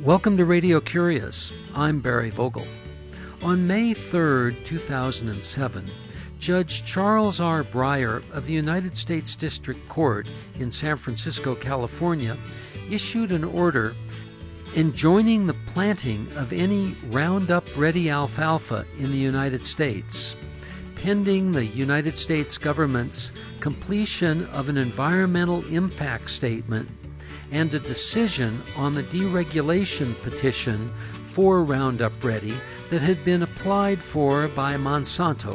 Welcome to Radio Curious. I'm Barry Vogel. On May 3, 2007, Judge Charles R. Breyer of the United States District Court in San Francisco, California, issued an order enjoining the planting of any Roundup-ready alfalfa in the United States, pending the United States government's completion of an environmental impact statement and a decision on the deregulation petition for Roundup Ready that had been applied for by Monsanto.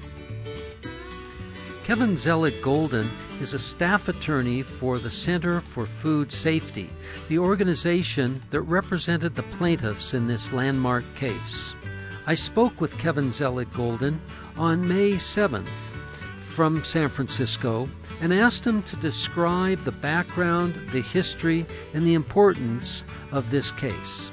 Kevin Zelig-Golden is a staff attorney for the Center for Food Safety, the organization that represented the plaintiffs in this landmark case. I spoke with Kevin Zelig-Golden on May 7th from San Francisco and asked him to describe the background, the history, and the importance of this case.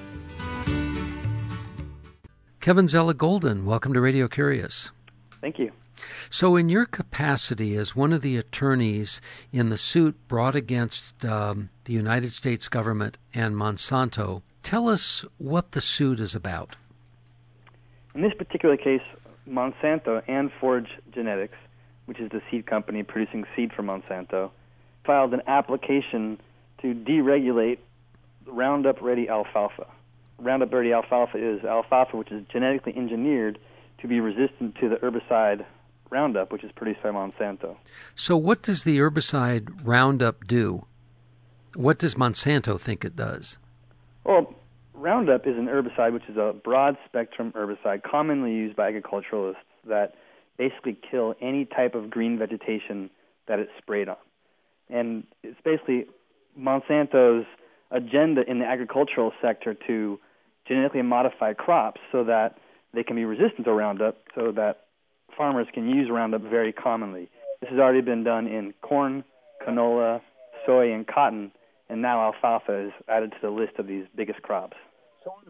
Kevin Zelig-Golden, welcome to Radio Curious. Thank you. So in your capacity as one of the attorneys in the suit brought against the United States government and Monsanto, tell us what the suit is about. In this particular case, Monsanto and Forage Genetics, which is the seed company producing seed for Monsanto, filed an application to deregulate Roundup Ready alfalfa. Roundup Ready alfalfa is alfalfa which is genetically engineered to be resistant to the herbicide Roundup, which is produced by Monsanto. So what does the herbicide Roundup do? What does Monsanto think it does? Well, Roundup is an herbicide which is a broad-spectrum herbicide commonly used by agriculturalists that basically kill any type of green vegetation that it's sprayed on. And it's basically Monsanto's agenda in the agricultural sector to genetically modify crops so that they can be resistant to Roundup, so that farmers can use Roundup very commonly. This has already been done in corn, canola, soy, and cotton, and now alfalfa is added to the list of these biggest crops. So on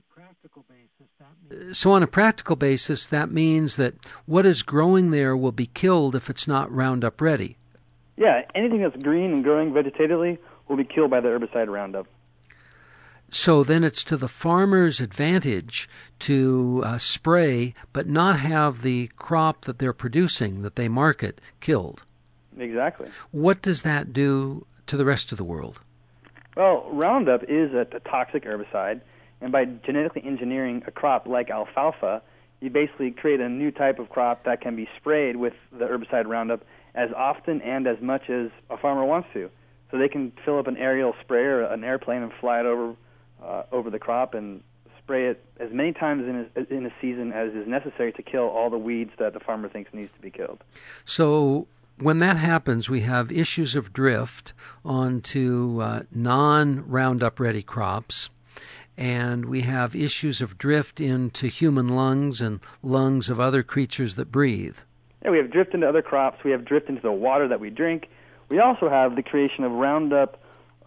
a practical basis, that means that what is growing there will be killed if it's not Roundup ready. Yeah, anything that's green and growing vegetatively will be killed by the herbicide Roundup. So then it's to the farmer's advantage to spray but not have the crop that they're producing, that they market, killed. Exactly. What does that do to the rest of the world? Well, Roundup is a toxic herbicide, and by genetically engineering a crop like alfalfa, you basically create a new type of crop that can be sprayed with the herbicide Roundup as often and as much as a farmer wants to. So they can fill up an aerial sprayer, an airplane, and fly it over the crop and spray it as many times in a season as is necessary to kill all the weeds that the farmer thinks needs to be killed. So when that happens, we have issues of drift onto non-Roundup ready crops, and we have issues of drift into human lungs and lungs of other creatures that breathe. Yeah, we have drift into other crops. We have drift into the water that we drink. We also have the creation of Roundup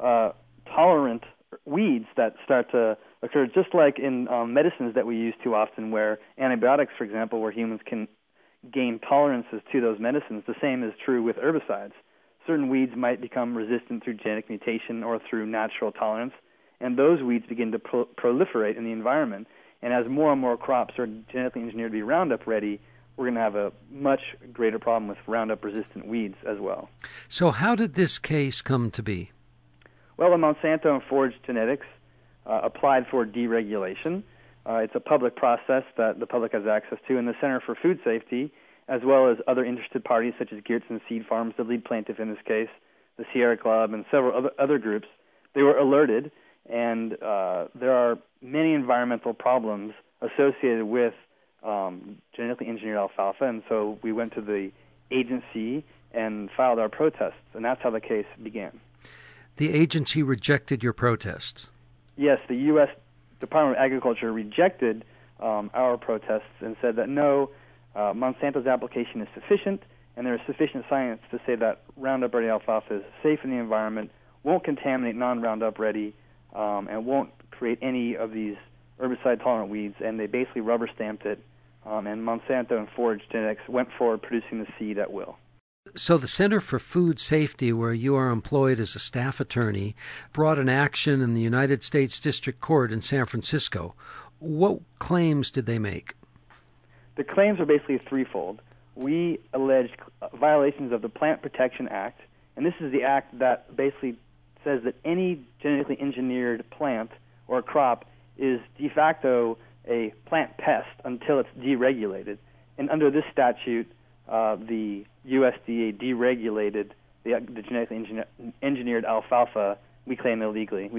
tolerant weeds that start to occur, just like in medicines that we use too often, where antibiotics, for example, where humans can gain tolerances to those medicines. The same is true with herbicides. Certain weeds might become resistant through genetic mutation or through natural tolerance, and those weeds begin to proliferate in the environment. And as more and more crops are genetically engineered to be Roundup ready, we're going to have a much greater problem with Roundup-resistant weeds as well. So how did this case come to be? Well, the Monsanto and Forage Genetics applied for deregulation. It's a public process that the public has access to, and the Center for Food Safety, as well as other interested parties such as Geertsen Seed Farms, the lead plaintiff in this case, the Sierra Club, and several other groups, they were alerted, and there are many environmental problems associated with genetically engineered alfalfa, and so we went to the agency and filed our protests, and that's how the case began. The agency rejected your protests? Yes, the U.S. Department of Agriculture rejected our protests and said that no, Monsanto's application is sufficient, and there is sufficient science to say that Roundup Ready alfalfa is safe in the environment, won't contaminate non-Roundup Ready, and won't create any of these herbicide-tolerant weeds, and they basically rubber-stamped it, and Monsanto and Forage Genetics went forward producing the seed at will. So the Center for Food Safety, where you are employed as a staff attorney, brought an action in the United States District Court in San Francisco. What claims did they make? The claims are basically threefold. We alleged violations of the Plant Protection Act, and this is the act that basically says that any genetically engineered plant or crop is de facto a plant pest until it's deregulated. And under this statute, the USDA deregulated the genetically engineered alfalfa we claimed illegally.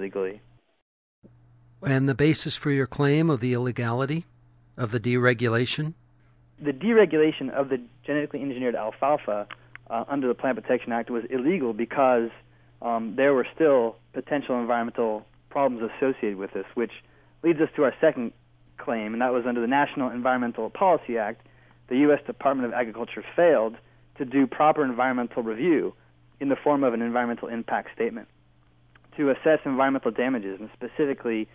And the basis for your claim of the illegality of the deregulation? The deregulation of the genetically engineered alfalfa under the Plant Protection Act was illegal because there were still potential environmental problems associated with this, which leads us to our second claim, and that was under the National Environmental Policy Act. The U.S. Department of Agriculture failed to do proper environmental review in the form of an environmental impact statement to assess environmental damages. And specifically,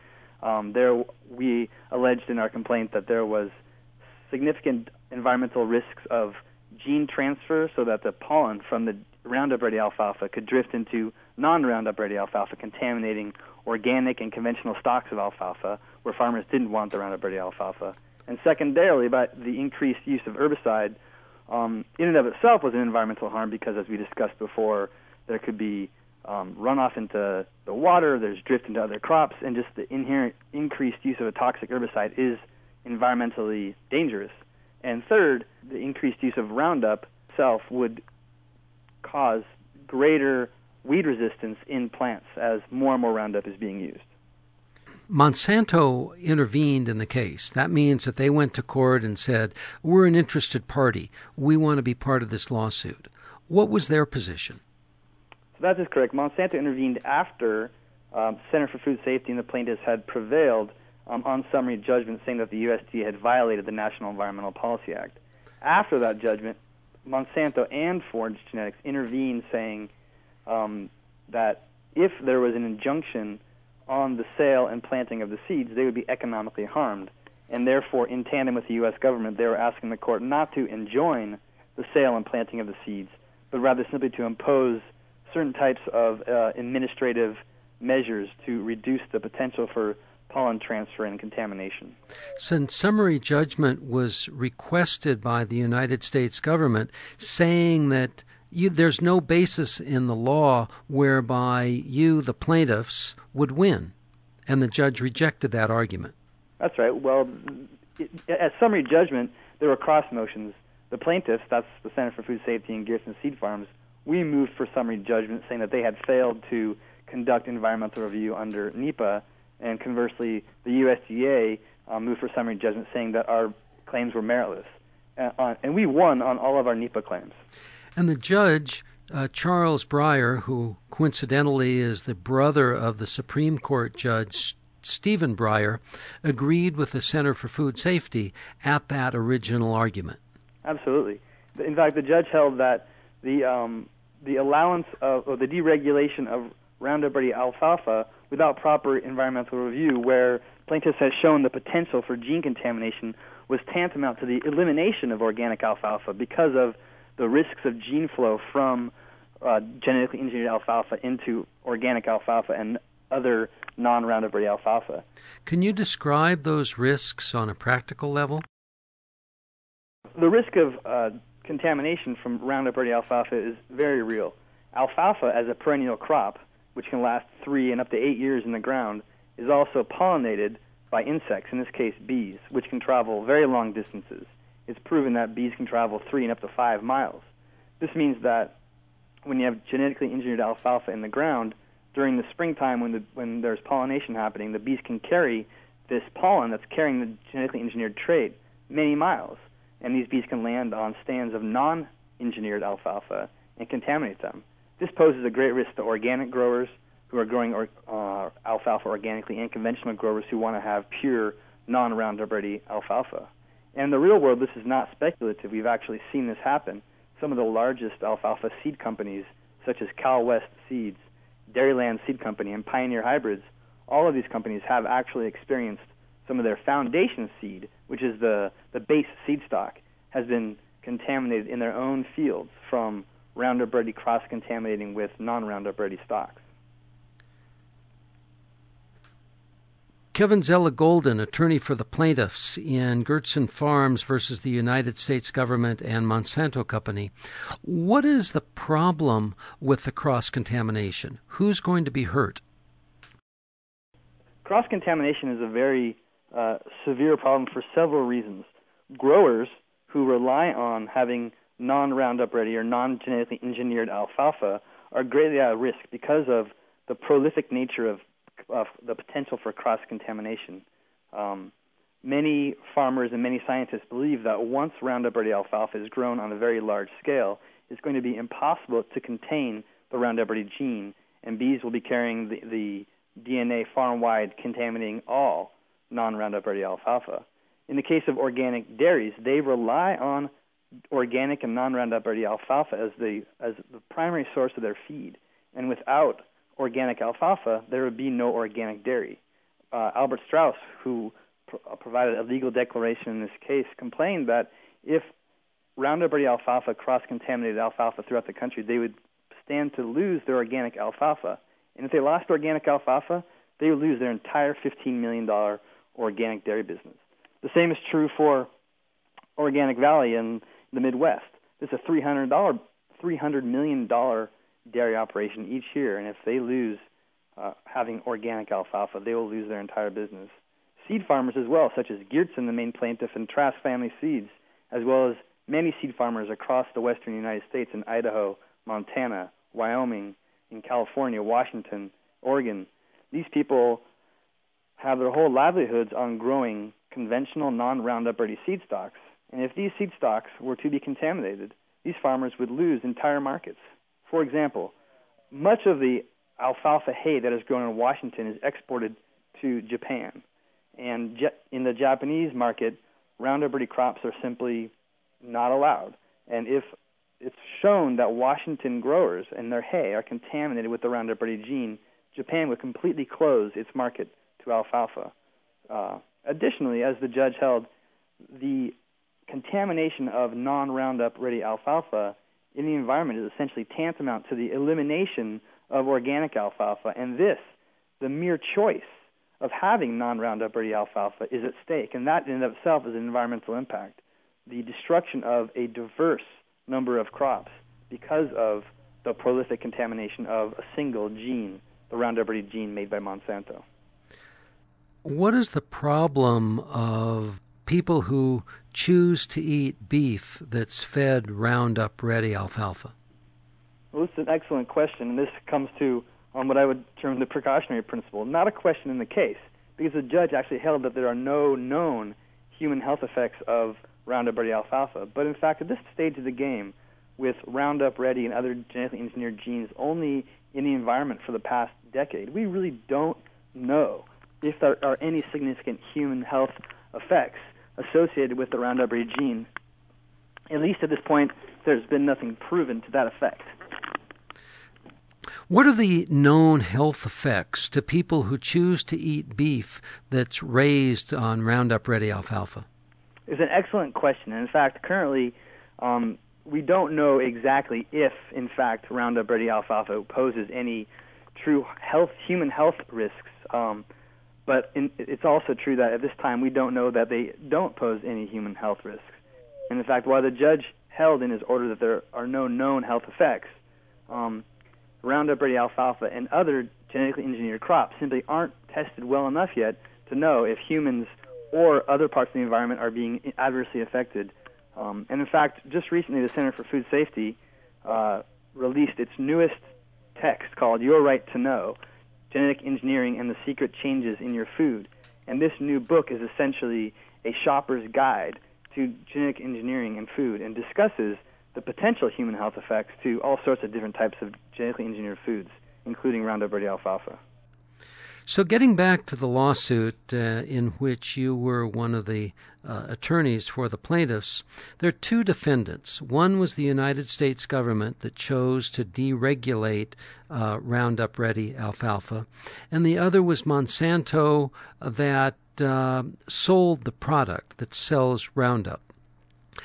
we alleged in our complaint that there was significant environmental risks of gene transfer so that the pollen from the Roundup Ready alfalfa could drift into non-Roundup Ready alfalfa, contaminating organic and conventional stocks of alfalfa where farmers didn't want the Roundup Ready alfalfa. And secondarily, by the increased use of herbicide, in and of itself was an environmental harm because, as we discussed before, there could be runoff into the water, there's drift into other crops, and just the inherent increased use of a toxic herbicide is environmentally dangerous. And third, the increased use of Roundup itself would cause greater weed resistance in plants as more and more Roundup is being used. Monsanto intervened in the case. That means that they went to court and said, we're an interested party. We want to be part of this lawsuit. What was their position? So that is correct. Monsanto intervened after Center for Food Safety and the plaintiffs had prevailed on summary judgment saying that the USDA had violated the National Environmental Policy Act. After that judgment, Monsanto and Forage Genetics intervened saying that if there was an injunction on the sale and planting of the seeds, they would be economically harmed. And therefore, in tandem with the U.S. government, they were asking the court not to enjoin the sale and planting of the seeds, but rather simply to impose certain types of administrative measures to reduce the potential for pollen transfer and contamination. Since summary judgment was requested by the United States government saying that there's no basis in the law whereby you, the plaintiffs, would win, and the judge rejected that argument. That's right. Well, at summary judgment, there were cross motions. The plaintiffs, that's the Center for Food Safety and Gerson Seed Farms, we moved for summary judgment saying that they had failed to conduct environmental review under NEPA, and conversely, the USDA moved for summary judgment saying that our claims were meritless. And we won on all of our NEPA claims. And the judge, Charles Breyer, who coincidentally is the brother of the Supreme Court Judge Stephen Breyer, agreed with the Center for Food Safety at that original argument. Absolutely. In fact, the judge held that the allowance of, or the deregulation of Roundup Ready alfalfa without proper environmental review, where plaintiffs has shown the potential for gene contamination, was tantamount to the elimination of organic alfalfa because of the risks of gene flow from genetically engineered alfalfa into organic alfalfa and other non-Roundup Ready alfalfa. Can you describe those risks on a practical level? The risk of contamination from Roundup Ready alfalfa is very real. Alfalfa, as a perennial crop, which can last 3 and up to 8 years in the ground, is also pollinated by insects, in this case bees, which can travel very long distances. It's proven that bees can travel 3 and up to 5 miles. This means that when you have genetically engineered alfalfa in the ground, during the springtime when there's pollination happening, the bees can carry this pollen that's carrying the genetically engineered trait many miles. And these bees can land on stands of non-engineered alfalfa and contaminate them. This poses a great risk to organic growers who are growing alfalfa organically and conventional growers who want to have pure non-Roundup Ready alfalfa. And in the real world, this is not speculative. We've actually seen this happen. Some of the largest alfalfa seed companies, such as Cal West Seeds, Dairyland Seed Company, and Pioneer Hybrids, all of these companies have actually experienced some of their foundation seed, which is the base seed stock, has been contaminated in their own fields from Roundup Ready cross-contaminating with non-Roundup Ready stocks. Kevin Zella Golden, attorney for the plaintiffs in Goertzen Farms versus the United States government and Monsanto Company. What is the problem with the cross-contamination? Who's going to be hurt? Cross-contamination is a very severe problem for several reasons. Growers who rely on having non-Roundup Ready or non-genetically engineered alfalfa are greatly at risk because of the prolific nature of the potential for cross-contamination. Many farmers and many scientists believe that once Roundup Ready alfalfa is grown on a very large scale, it's going to be impossible to contain the Roundup Ready gene, and bees will be carrying the DNA farm-wide, contaminating all non-Roundup Ready alfalfa. In the case of organic dairies, they rely on organic and non-Roundup Ready alfalfa as the primary source of their feed, and without organic alfalfa, there would be no organic dairy. Albert Strauss, who provided a legal declaration in this case, complained that if Roundup Ready alfalfa cross-contaminated alfalfa throughout the country, they would stand to lose their organic alfalfa. And if they lost organic alfalfa, they would lose their entire $15 million organic dairy business. The same is true for Organic Valley in the Midwest. It's a $300 million dairy operation each year, and if they lose having organic alfalfa, they will lose their entire business. Seed farmers as well, such as Geertzen, the main plaintiff, and Trask Family Seeds, as well as many seed farmers across the western United States in Idaho, Montana, Wyoming, in California, Washington, Oregon. These people have their whole livelihoods on growing conventional non-Roundup Ready seed stocks, and if these seed stocks were to be contaminated, these farmers would lose entire markets. For example, much of the alfalfa hay that is grown in Washington is exported to Japan. And in the Japanese market, Roundup Ready crops are simply not allowed. And if it's shown that Washington growers and their hay are contaminated with the Roundup Ready gene, Japan would completely close its market to alfalfa. Additionally, as the judge held, the contamination of non-Roundup Ready alfalfa in the environment is essentially tantamount to the elimination of organic alfalfa, and this, the mere choice of having non-Roundup Ready alfalfa, is at stake, and that in and of itself is an environmental impact. The destruction of a diverse number of crops because of the prolific contamination of a single gene, the Roundup Ready gene made by Monsanto. What is the problem of people who choose to eat beef that's fed Roundup Ready alfalfa? Well, this is an excellent question, and this comes to what I would term the precautionary principle. Not a question in the case, because the judge actually held that there are no known human health effects of Roundup Ready alfalfa. But in fact, at this stage of the game, with Roundup Ready and other genetically engineered genes only in the environment for the past decade, we really don't know if there are any significant human health effects associated with the Roundup Ready gene. At least at this point, there's been nothing proven to that effect. What are the known health effects to people who choose to eat beef that's raised on Roundup Ready alfalfa? It's an excellent question. And in fact, currently, we don't know exactly if, in fact, Roundup Ready alfalfa poses any true human health risks. But it's also true that at this time we don't know that they don't pose any human health risks. And in fact, while the judge held in his order that there are no known health effects, Roundup Ready alfalfa and other genetically engineered crops simply aren't tested well enough yet to know if humans or other parts of the environment are being adversely affected. And in fact, just recently the Center for Food Safety released its newest text called Your Right to Know, Genetic Engineering and the Secret Changes in Your Food. And this new book is essentially a shopper's guide to genetic engineering and food and discusses the potential human health effects to all sorts of different types of genetically engineered foods, including Roundup Ready alfalfa. So getting back to the lawsuit in which you were one of the attorneys for the plaintiffs, there are two defendants. One was the United States government that chose to deregulate Roundup Ready alfalfa, and the other was Monsanto that sold the product that sells Roundup.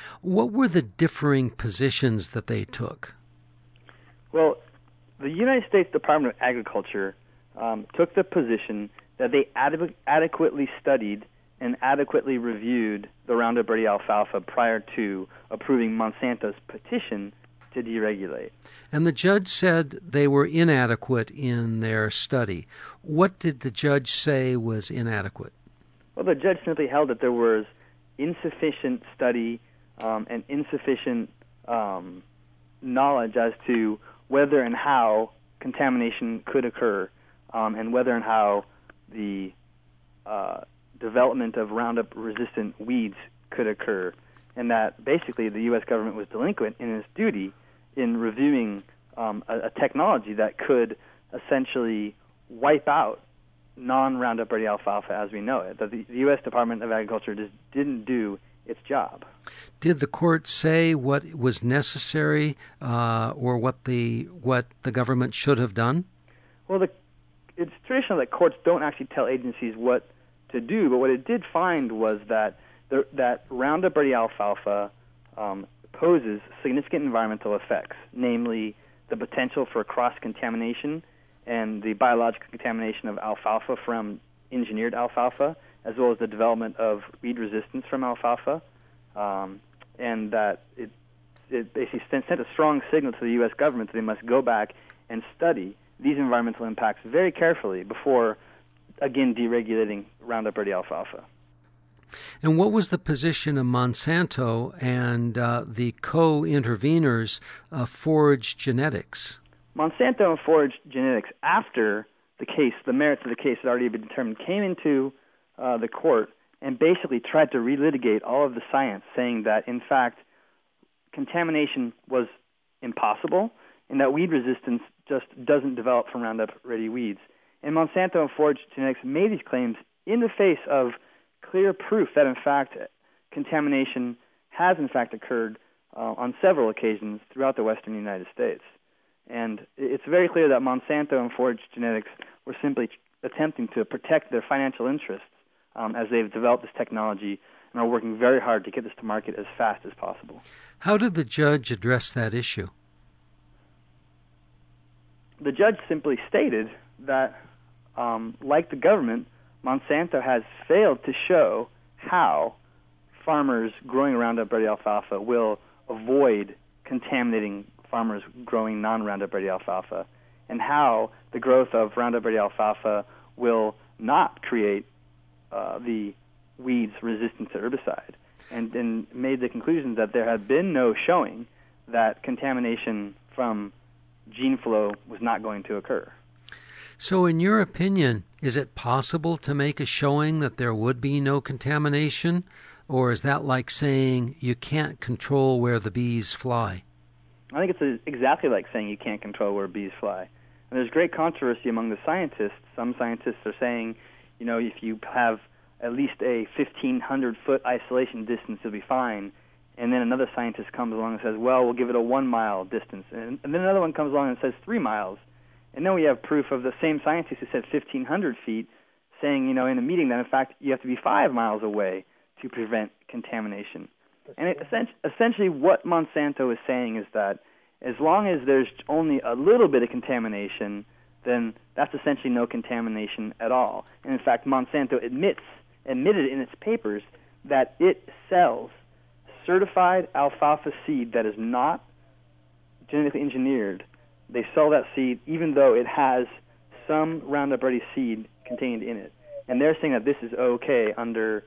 What were the differing positions that they took? Well, the United States Department of Agriculture took the position that they adequately studied and adequately reviewed the Roundup Ready alfalfa prior to approving Monsanto's petition to deregulate. And the judge said they were inadequate in their study. What did the judge say was inadequate? Well, the judge simply held that there was insufficient study and insufficient knowledge as to whether and how contamination could occur, and whether and how the development of Roundup-resistant weeds could occur, and that basically the U.S. government was delinquent in its duty in reviewing a technology that could essentially wipe out non-Roundup Ready alfalfa as we know it. That the U.S. Department of Agriculture just didn't do its job. Did the court say what was necessary or what the government should have done? Well, it's traditional that courts don't actually tell agencies what to do, but what it did find was that that Roundup Ready alfalfa poses significant environmental effects, namely the potential for cross-contamination and the biological contamination of alfalfa from engineered alfalfa, as well as the development of weed resistance from alfalfa, and that it basically sent a strong signal to the U.S. government that they must go back and study these environmental impacts very carefully before, again, deregulating Roundup Ready alfalfa. And what was the position of Monsanto and the co-interveners, Forage Genetics? Monsanto and Forage Genetics, after the merits of the case had already been determined, came into the court and basically tried to relitigate all of the science, saying that, in fact, contamination was impossible and that weed resistance just doesn't develop from Roundup Ready weeds. And Monsanto and Forage Genetics made these claims in the face of clear proof that, in fact, contamination has, in fact, occurred on several occasions throughout the western United States. And it's very clear that Monsanto and Forage Genetics were simply attempting to protect their financial interests as they've developed this technology and are working very hard to get this to market as fast as possible. How did the judge address that issue? The judge simply stated that, like the government, Monsanto has failed to show how farmers growing Roundup Ready alfalfa will avoid contaminating farmers growing non-Roundup Ready alfalfa, and how the growth of Roundup Ready alfalfa will not create the weeds resistant to herbicide, and made the conclusion that there had been no showing that contamination from gene flow was not going to occur. So in your opinion, is it possible to make a showing that there would be no contamination, or is that like saying you can't control where the bees fly? I think it's exactly like saying you can't control where bees fly. And there's great controversy among the scientists. Some scientists are saying, if you have at least a 1,500-foot isolation distance, you'll be fine. And then another scientist comes along and says, well, we'll give it a 1-mile distance. And then another one comes along and says 3 miles. And then we have proof of the same scientist who said 1,500 feet saying, in a meeting that, in fact, you have to be 5 miles away to prevent contamination. And essentially what Monsanto is saying is that as long as there's only a little bit of contamination, then that's essentially no contamination at all. And in fact, Monsanto admitted in its papers that it sells certified alfalfa seed that is not genetically engineered. They sell that seed even though it has some Roundup Ready seed contained in it. And they're saying that this is okay under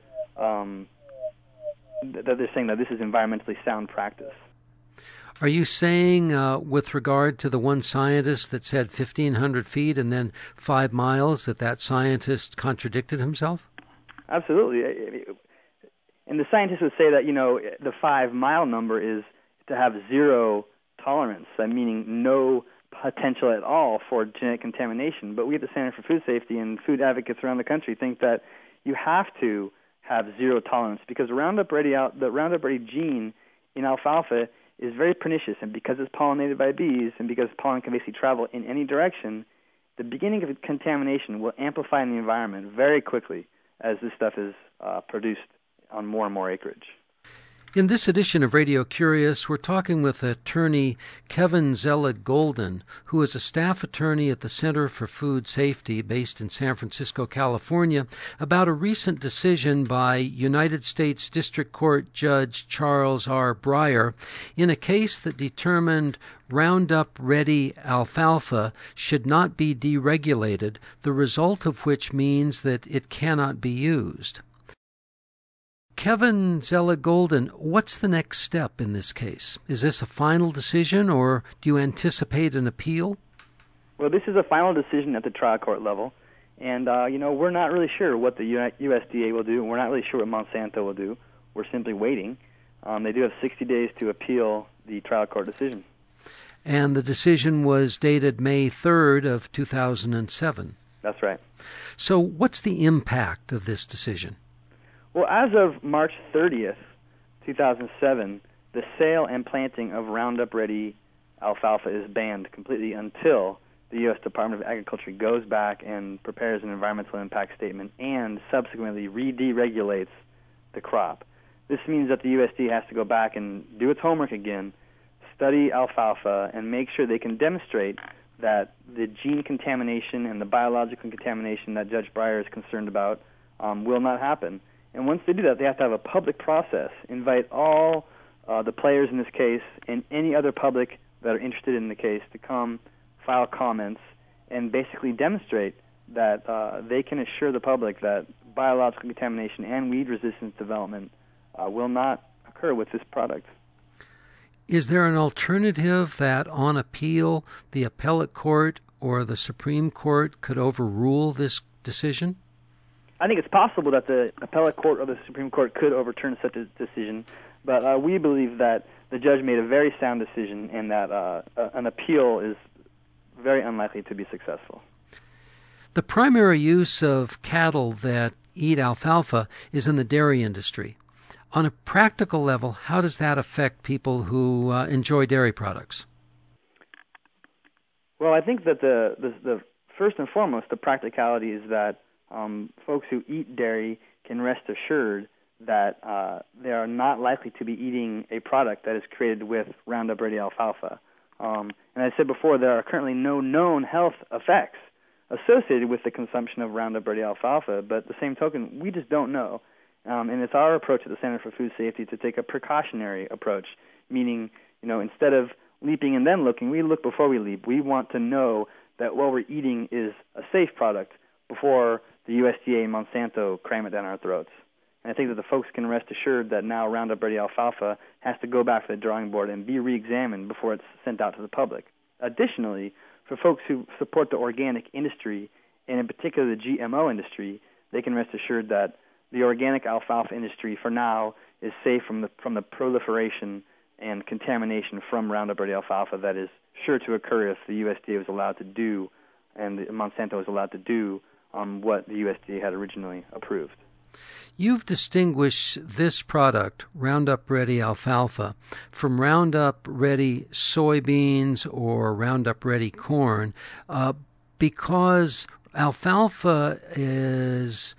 that they're saying that this is environmentally sound practice. Are you saying, with regard to the one scientist that said 1,500 feet and then 5 miles, that scientist contradicted himself? Absolutely. And the scientists would say that, the 5-mile number is to have zero tolerance, meaning no potential at all for genetic contamination. But we at the Center for Food Safety and food advocates around the country think that you have to have zero tolerance because the Roundup Ready gene in alfalfa is very pernicious, and because it's pollinated by bees and because pollen can basically travel in any direction, the beginning of contamination will amplify in the environment very quickly as this stuff is produced on more and more acreage. In this edition of Radio Curious, we're talking with attorney Kevin Zelig-Golden, who is a staff attorney at the Center for Food Safety based in San Francisco, California, about a recent decision by United States District Court Judge Charles R. Breyer in a case that determined Roundup Ready alfalfa should not be deregulated, the result of which means that it cannot be used. Kevin Zelig-Golden, what's the next step in this case? Is this a final decision, or do you anticipate an appeal? Well, this is a final decision at the trial court level, and we're not really sure what the USDA will do, and we're not really sure what Monsanto will do. We're simply waiting. They do have 60 days to appeal the trial court decision. And the decision was dated May 3rd of 2007. That's right. So what's the impact of this decision? Well, as of March 30th, 2007, the sale and planting of Roundup Ready alfalfa is banned completely until the U.S. Department of Agriculture goes back and prepares an environmental impact statement and subsequently re-deregulates the crop. This means that the USDA has to go back and do its homework again, study alfalfa, and make sure they can demonstrate that the gene contamination and the biological contamination that Judge Breyer is concerned about will not happen. And once they do that, they have to have a public process, invite all the players in this case and any other public that are interested in the case to come file comments and basically demonstrate that they can assure the public that biological contamination and weed resistance development will not occur with this product. Is there an alternative that on appeal the appellate court or the Supreme Court could overrule this decision? I think it's possible that the appellate court or the Supreme Court could overturn such a decision, but we believe that the judge made a very sound decision and that an appeal is very unlikely to be successful. The primary use of cattle that eat alfalfa is in the dairy industry. On a practical level, how does that affect people who enjoy dairy products? Well, I think that the first and foremost, the practicality is that folks who eat dairy can rest assured that they are not likely to be eating a product that is created with Roundup Ready alfalfa. And I said before, there are currently no known health effects associated with the consumption of Roundup Ready alfalfa, but at the same token, we just don't know. And it's our approach at the Center for Food Safety to take a precautionary approach, meaning, instead of leaping and then looking, we look before we leap. We want to know that what we're eating is a safe product before the USDA and Monsanto cram it down our throats. And I think that the folks can rest assured that now Roundup Ready alfalfa has to go back to the drawing board and be re-examined before it's sent out to the public. Additionally, for folks who support the organic industry, and in particular the GMO industry, they can rest assured that the organic alfalfa industry for now is safe from the proliferation and contamination from Roundup Ready alfalfa that is sure to occur if the USDA was allowed to do and Monsanto was allowed to do what the USDA had originally approved. You've distinguished this product, Roundup Ready alfalfa, from Roundup Ready soybeans or Roundup Ready corn because alfalfa is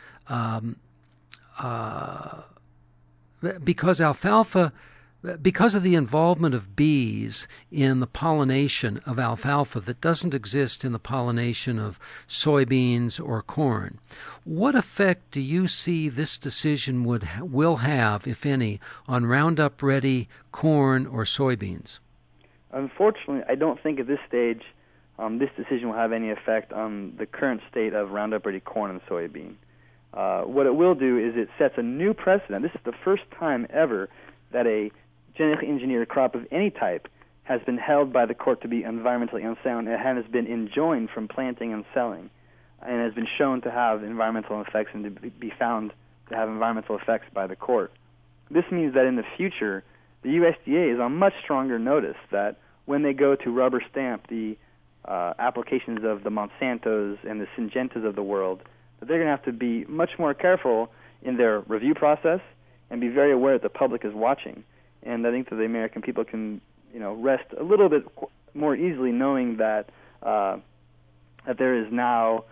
because of the involvement of bees in the pollination of alfalfa that doesn't exist in the pollination of soybeans or corn. What effect do you see this decision will have, if any, on Roundup Ready corn or soybeans? Unfortunately, I don't think at this stage this decision will have any effect on the current state of Roundup Ready corn and soybean. What it will do is it sets a new precedent. This is the first time ever that a genetically engineered crop of any type has been held by the court to be environmentally unsound and has been enjoined from planting and selling, and has been shown to have environmental effects and to be found to have environmental effects by the court. This means that in the future, the USDA is on much stronger notice that when they go to rubber stamp the applications of the Monsantos and the Syngentas of the world, that they're going to have to be much more careful in their review process and be very aware that the public is watching. And I think that the American people can, rest a little bit more easily knowing that that there is now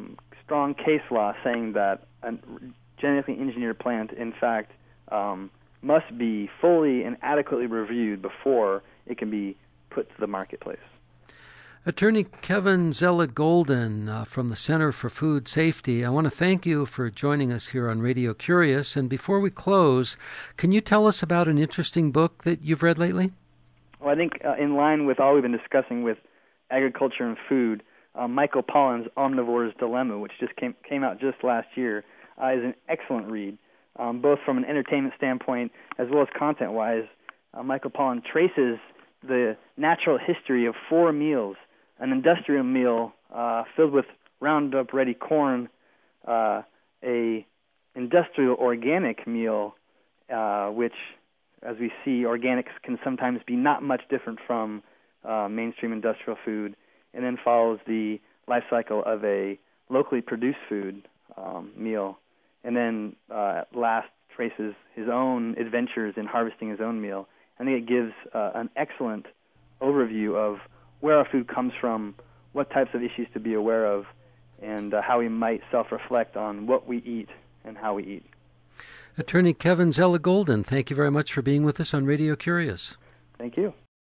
strong case law saying that a genetically engineered plant, in fact, must be fully and adequately reviewed before it can be put to the marketplace. Attorney Kevin Zella-Golden from the Center for Food Safety, I want to thank you for joining us here on Radio Curious. And before we close, can you tell us about an interesting book that you've read lately? Well, I think in line with all we've been discussing with agriculture and food, Michael Pollan's Omnivore's Dilemma, which just came out just last year, is an excellent read, both from an entertainment standpoint as well as content-wise. Michael Pollan traces the natural history of 4 meals: an industrial meal filled with Roundup-ready corn, a industrial organic meal, which, as we see, organics can sometimes be not much different from mainstream industrial food, and then follows the life cycle of a locally produced food meal, and then at last traces his own adventures in harvesting his own meal. I think it gives an excellent overview of where our food comes from, what types of issues to be aware of, and how we might self-reflect on what we eat and how we eat. Attorney Kevin Zella-Golden, thank you very much for being with us on Radio Curious. Thank you.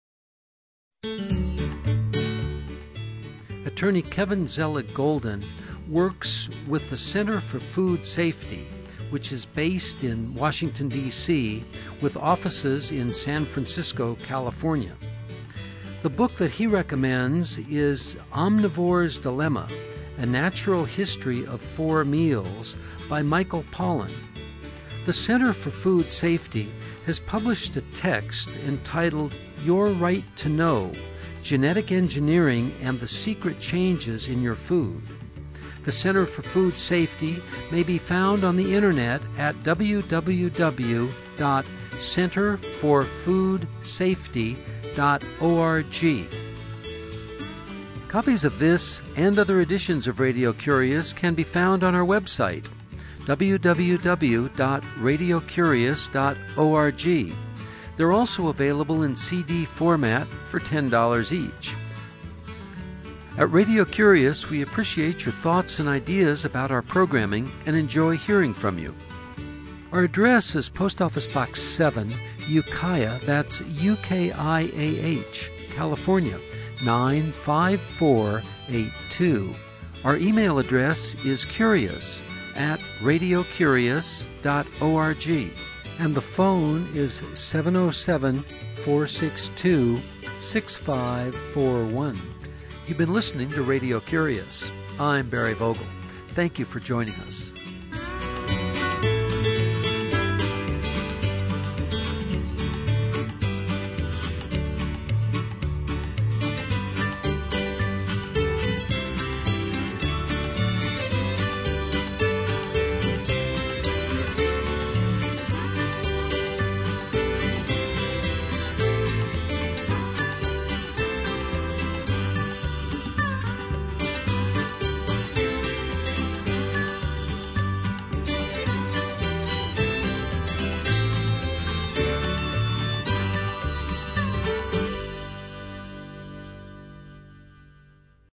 Attorney Kevin Zella-Golden works with the Center for Food Safety, which is based in Washington, D.C., with offices in San Francisco, California. The book that he recommends is Omnivore's Dilemma, A Natural History of 4 Meals by Michael Pollan. The Center for Food Safety has published a text entitled Your Right to Know: Genetic Engineering and the Secret Changes in Your Food. The Center for Food Safety may be found on the internet at www.centerforfoodsafety.org. Copies of this and other editions of Radio Curious can be found on our website, www.radiocurious.org. They're also available in CD format for $10 each. At Radio Curious, we appreciate your thoughts and ideas about our programming and enjoy hearing from you. Our address is Post Office Box 7, Ukiah, that's UKIAH, California, 95482. Our email address is curious@radiocurious.org, and the phone is 707-462-6541. You've been listening to Radio Curious. I'm Barry Vogel. Thank you for joining us.